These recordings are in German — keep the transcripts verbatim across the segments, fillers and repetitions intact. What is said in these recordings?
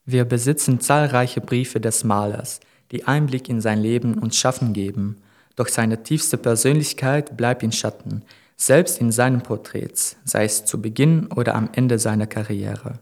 Wir besitzen zahlreiche Briefe des Malers, die Einblick in sein Leben und Schaffen geben, doch seine tiefste Persönlichkeit bleibt in Schatten, selbst in seinen Porträts, sei es zu Beginn oder am Ende seiner Karriere.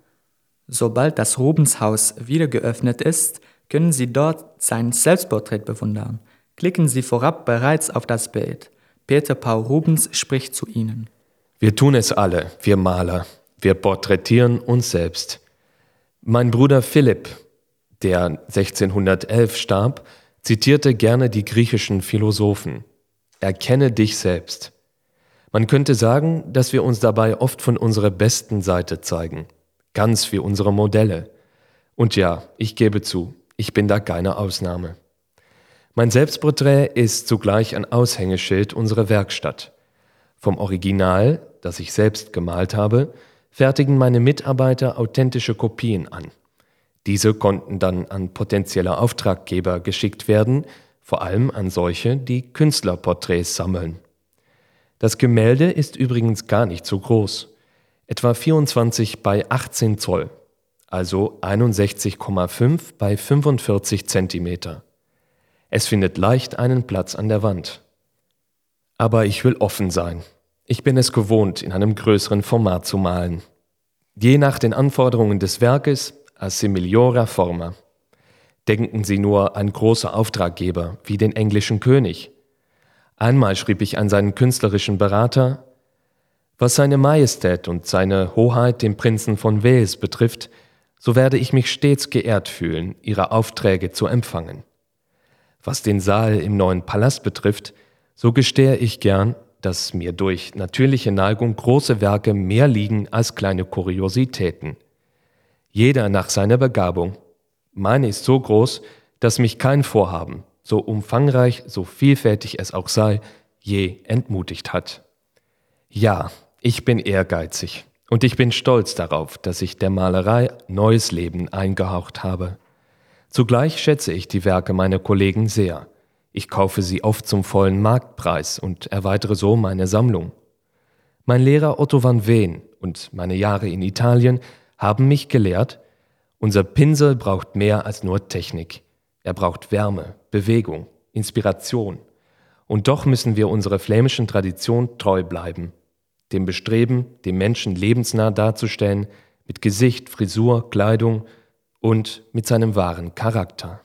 Sobald das Rubens-Haus wieder geöffnet ist, können Sie dort sein Selbstporträt bewundern. Klicken Sie vorab bereits auf das Bild. Peter Paul Rubens spricht zu Ihnen. Wir tun es alle, wir Maler. Wir porträtieren uns selbst. Mein Bruder Philipp, der sechzehnhundertelf starb, zitierte gerne die griechischen Philosophen. Erkenne dich selbst. Man könnte sagen, dass wir uns dabei oft von unserer besten Seite zeigen. Ganz wie unsere Modelle. Und ja, ich gebe zu, ich bin da keine Ausnahme. Mein Selbstporträt ist zugleich ein Aushängeschild unserer Werkstatt. Vom Original, das ich selbst gemalt habe, fertigen meine Mitarbeiter authentische Kopien an. Diese konnten dann an potenzielle Auftraggeber geschickt werden, vor allem an solche, die Künstlerporträts sammeln. Das Gemälde ist übrigens gar nicht so groß, etwa vierundzwanzig bei achtzehn Zoll, also einundsechzig Komma fünf bei fünfundvierzig Zentimeter. Es findet leicht einen Platz an der Wand. Aber ich will offen sein. Ich bin es gewohnt, in einem größeren Format zu malen. Je nach den Anforderungen des Werkes, assimiliora forma. Denken Sie nur an große Auftraggeber wie den englischen König. Einmal schrieb ich an seinen künstlerischen Berater: Was seine Majestät und seine Hoheit den Prinzen von Wales betrifft, so werde ich mich stets geehrt fühlen, Ihre Aufträge zu empfangen. Was den Saal im neuen Palast betrifft, so gestehe ich gern, dass mir durch natürliche Neigung große Werke mehr liegen als kleine Kuriositäten. Jeder nach seiner Begabung. Meine ist so groß, dass mich kein Vorhaben, so umfangreich, so vielfältig es auch sei, je entmutigt hat. Ja, ich bin ehrgeizig und ich bin stolz darauf, dass ich der Malerei neues Leben eingehaucht habe. Zugleich schätze ich die Werke meiner Kollegen sehr. Ich kaufe sie oft zum vollen Marktpreis und erweitere so meine Sammlung. Mein Lehrer Otto van Veen und meine Jahre in Italien haben mich gelehrt, unser Pinsel braucht mehr als nur Technik. Er braucht Wärme, Bewegung, Inspiration. Und doch müssen wir unserer flämischen Tradition treu bleiben. Dem Bestreben, den Menschen lebensnah darzustellen, mit Gesicht, Frisur, Kleidung und mit seinem wahren Charakter.